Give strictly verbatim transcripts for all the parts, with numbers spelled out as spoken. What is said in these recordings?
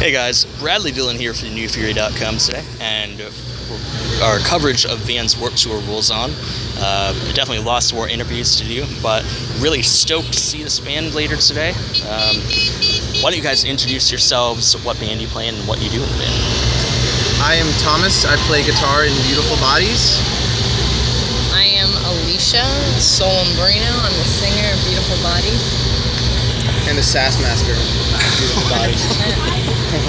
Hey guys, Bradley Dillon here for the New Fury dot com today, and our coverage of Van's Warped Tour rolls on. Uh, definitely lots more interviews to do, but really stoked to see this band later today. Um, why don't you guys introduce yourselves, what band you play in, and what you do in the band? I am Thomas. I play guitar in Beautiful Bodies. I am Alicia Solembrino. I'm the singer of Beautiful Bodies. And the Sass Master of Beautiful Bodies.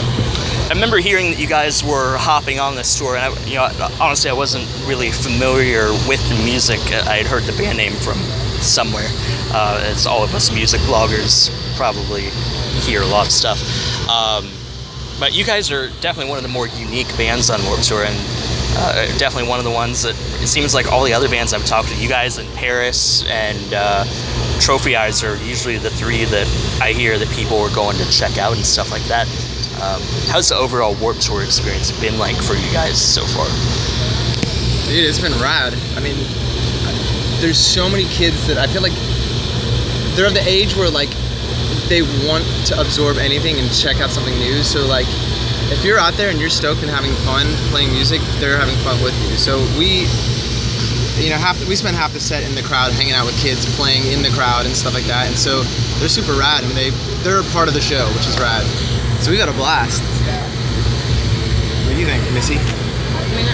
I remember hearing that you guys were hopping on this tour, and I, you know, honestly, I wasn't really familiar with the music. I had heard the band name from somewhere, uh, as all of us music bloggers probably hear a lot of stuff. Um, but you guys are definitely one of the more unique bands on Warped Tour, and uh, definitely one of the ones that it seems like all the other bands I've talked to, you guys in Paris and uh, Trophy Eyes are usually the three that I hear that people were going to check out and stuff like that. Um, how's the overall Warped Tour experience been like for you guys so far? Dude, it's been rad. I mean, there's so many kids that I feel like they're of the age where like they want to absorb anything and check out something new. So like, if you're out there and you're stoked and having fun playing music, they're having fun with you. So we, you know, half the, we spend half the set in the crowd hanging out with kids playing in the crowd and stuff like that. And so they're super rad, and they they're a part of the show, which is rad. So we got a blast. What do you think, Missy? I mean,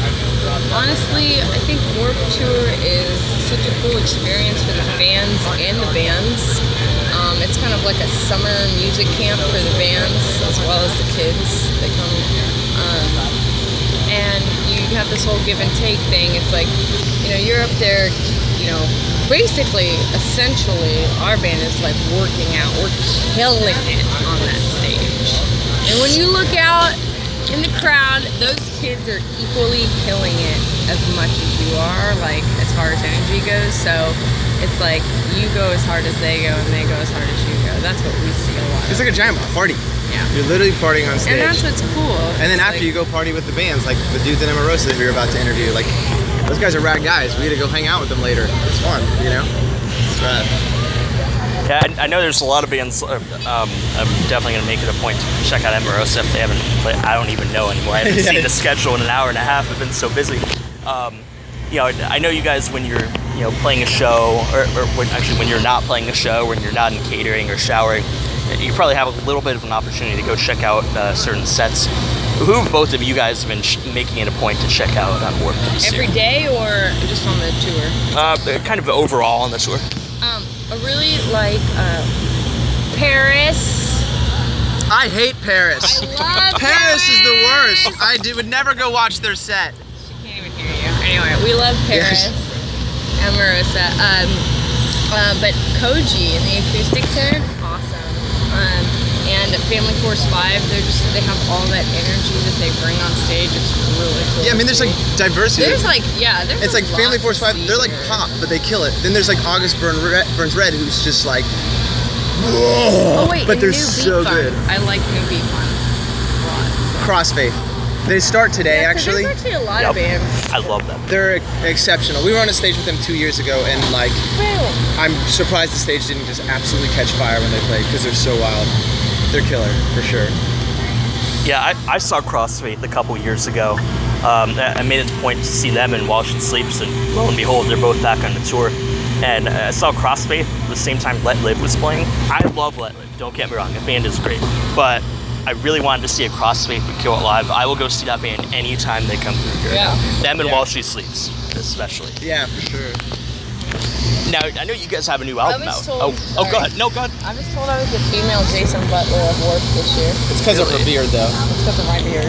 honestly, I think Warped Tour is such a cool experience for the fans and the bands. Um, it's kind of like a summer music camp for the bands as well as the kids that come. Um, and you have this whole give and take thing. It's like, you know, you're up there, you know, basically, essentially, our band is like working out. We're killing it on that stage. And when you look out in the crowd, those kids are equally killing it as much as you are, like as far as energy goes. So it's like you go as hard as they go, and they go as hard as you go. That's what we see a lot. It's like a giant party. Yeah. You're literally partying on stage. And that's what's cool. And then It's after like, you go party with the bands, like the dudes in Amorosa that we were about to interview, like those guys are rad guys. We had to go hang out with them later. It's fun, you know? It's rad. Yeah, I, I know there's a lot of bands. Uh, um, I'm definitely going to make it a point to check out Amorosa if they haven't played. I don't even know anymore. I haven't Yeah. seen the schedule in an hour and a half. I've been so busy. Um, you know, I know you guys when you're, you know, playing a show, or, or when, actually when you're not playing a show, when you're not in catering or showering, you probably have a little bit of an opportunity to go check out uh, certain sets. Who have both of you guys been sh- making it a point to check out on Warped this every year? day or just on the tour? Uh, kind of overall on the tour. Um, I really like uh, Paris. I hate Paris. I love Paris is the Paris. worst. I did, would never go watch their set. She can't even hear you. Anyway, we love Paris. Amorosa. Um, uh, but Koji and the acoustic tenor, awesome. Um, and Family Force Five, they're just they have all that energy that they bring on stage. It's really cool. Yeah, I mean, there's like diversity. There's like yeah, there's It's like a Family lot Force to Five. see They're like here. pop, but they kill it. Then there's like August Burn Red, Burns Red, who's just like, Oh wait, but and they're New so Beat Fun. good. I like New Beat Fun a lot. Crossfaith. They start today, Yeah, 'cause actually. There's actually a lot Yep. of bands. I love them. They're exceptional. We were on a stage with them two years ago, and like, Well, I'm surprised the stage didn't just absolutely catch fire when they played, because they're so wild. They're killer, for sure. Yeah, I, I saw Crossfaith a couple years ago. Um, I I made it a point to see them in While She Sleeps, and lo and behold, they're both back on the tour. And uh, I saw Crossfaith at the same time Let Live was playing. I love Let Live, don't get me wrong, the band is great. But I really wanted to see a Crossfaith with Kill It Live. I will go see that band anytime they come through here. Yeah. Them and Yeah. While She Sleeps, especially. Yeah, for sure. Now, I know you guys have a new album was out. told- oh, oh, go sorry. ahead. No, go ahead. I was told I was the female Jason Butler of Warped this year. It's because of her Really? beard, though. It's because of my beard.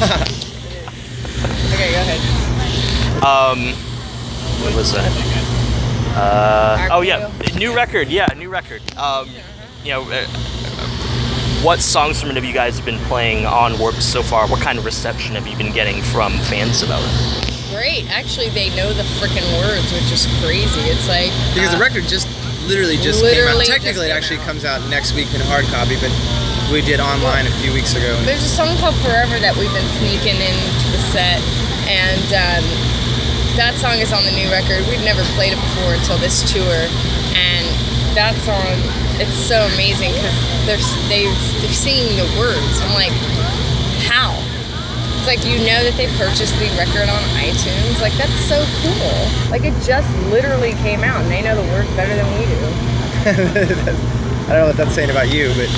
Okay, go ahead. Um, what was that? Uh, oh yeah, Arco. new record. Yeah, new record. Um, you know, uh, what songs from it have you guys been playing on Warped so far? What kind of reception have you been getting from fans about it? Great. Actually, they know the freaking words, which is crazy. It's like Because uh, the record just literally just Literally came out. just Technically, it came actually out. comes out next week in hard copy, but we did online a few weeks ago. And There's a song called Forever that we've been sneaking into the set, and um, that song is on the new record. We've never played it before until this tour, and that song, it's so amazing because they're they they're singing the words. I'm like, how? It's like, you know that they purchased the record on iTunes. Like, that's so cool. Like, it just literally came out, and they know the words better than we do. I don't know what that's saying about you, but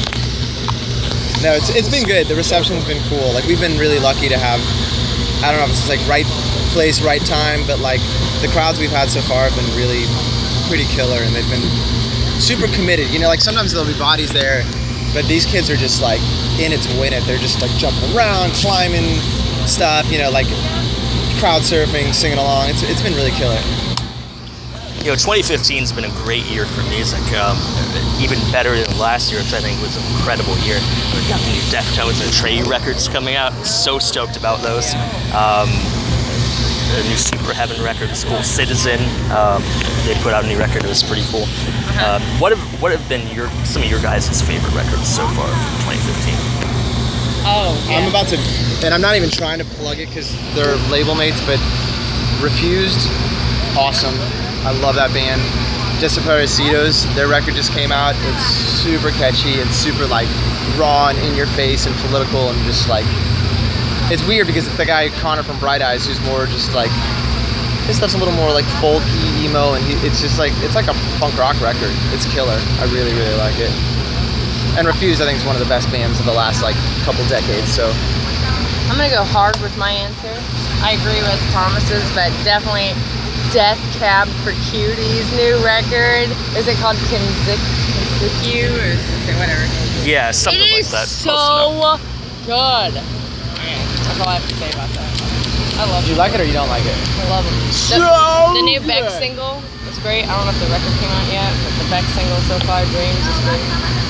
no, it's it's been good. The reception's been cool. Like, we've been really lucky to have, I don't know if it's just like right place, right time, but like the crowds we've had so far have been really pretty killer, and they've been super committed. You know, like sometimes there'll be bodies there, but these kids are just like in it to win it. They're just like jumping around, climbing stuff, you know, like crowd surfing, singing along. It's it's been really killer. You know, twenty fifteen has been a great year for music. Um, even better than last year, which I think was an incredible year. We've got the new Deftones and Trey records coming out. So stoked about those. Um, the new Super Heaven record, School Citizen. Um, they put out a new record. It was pretty cool. Uh, what have what have been your some of your guys' favorite records so far from twenty fifteen? Oh, yeah. I'm about to, and I'm not even trying to plug it because they're label mates, but Refused, awesome. I love that band. Desaparecidos, their record just came out. It's super catchy and super like raw and in your face and political, and just like, it's weird because it's the guy Connor from Bright Eyes who's more just like, his stuff's a little more like folky, emo, and he, it's just like, it's like a punk rock record. It's killer. I really, really like it. And Refused, I think, is one of the best bands of the last like couple decades. So I'm gonna go hard with my answer. I agree with Thomas's, but definitely Death Cab for Cuties new record. Is it called Kinzik Kinziku or something, whatever? Yeah, something It like is that. so good. That's all I have to say about that. I love do you it. like it or you don't like it? I love them. So the, the new Beck good. single is great. I don't know if the record came out yet, but the Beck single so far, Dreams, is great.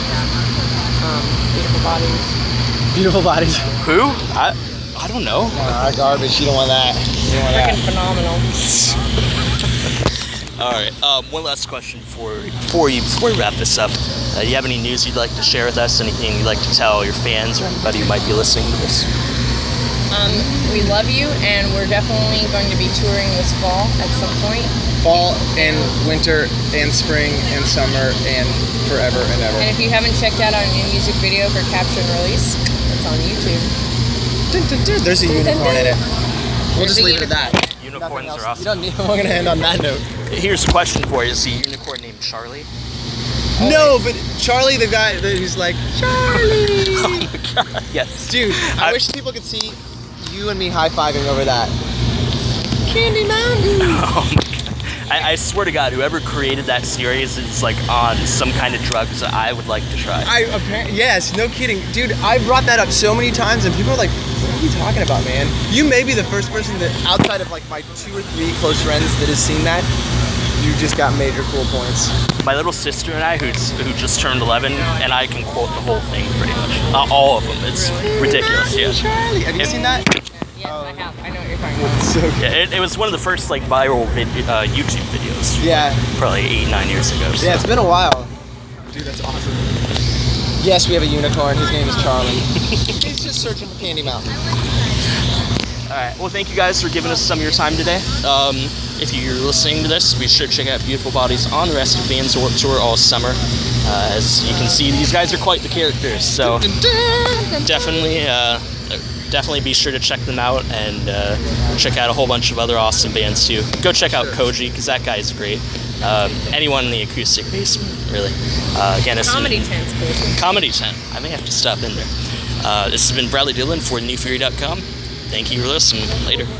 Um, Beautiful Bodies. Beautiful Bodies. Who? I I don't know. Nah, garbage. You don't want that. You don't want that. Freaking phenomenal. All right. Um, one last question for for you before we wrap this up. Uh, do you have any news you'd like to share with us? Anything you'd like to tell your fans or anybody who might be listening to this? Um, we love you, and we're definitely going to be touring this fall at some point. Fall and winter and spring and summer and forever and ever. And if you haven't checked out our new music video for Capture and Release, it's on YouTube. Dun, dun, dun. There's a unicorn in it. We'll There's just a leave it at that. Unicorns Nothing else. are awesome. You don't need. We're gonna end on that note. Here's a question for you. Is the unicorn named Charlie? No, but Charlie, the guy that who's like Charlie. Oh my god. Yes. Dude, I, I- wish people could see you and me high fiving over that. Candy Mountain. Oh my god. I, I swear to God, whoever created that series is like on some kind of drugs that I would like to try. I apparently yes, no kidding, dude. I brought that up so many times, and people are like, "What are you talking about, man?" You may be the first person that, outside of like my two or three close friends, that has seen that. You just got major cool points. My little sister and I, who's who just turned eleven, and I can quote the whole thing pretty much, uh, all of them. It's ridiculous. Yeah. Charlie, have you If- seen that? Yes, I have. I know what you're talking about. So good. Yeah, it, it was one of the first like viral vid- uh, YouTube videos. Yeah. Probably eight, nine years ago. So. Yeah, it's been a while. Dude, that's awesome. Yes, we have a unicorn. His name is Charlie. He's just searching for Candy Mountain. All right. Well, thank you guys for giving us some of your time today. Um, if you're listening to this, be sure to check out Beautiful Bodies on the rest of Vans Warped Tour all summer. Uh, as you can see, these guys are quite the characters. So definitely, uh, definitely be sure to check them out and uh, check out a whole bunch of other awesome bands too. Go check out Koji because that guy is great. Um, anyone in the acoustic basement, really. Uh, again, it's Comedy Tent's cool. Comedy Tent. I may have to stop in there. Uh, this has been Bradley Dillon for new fury dot com. Thank you for listening. Later.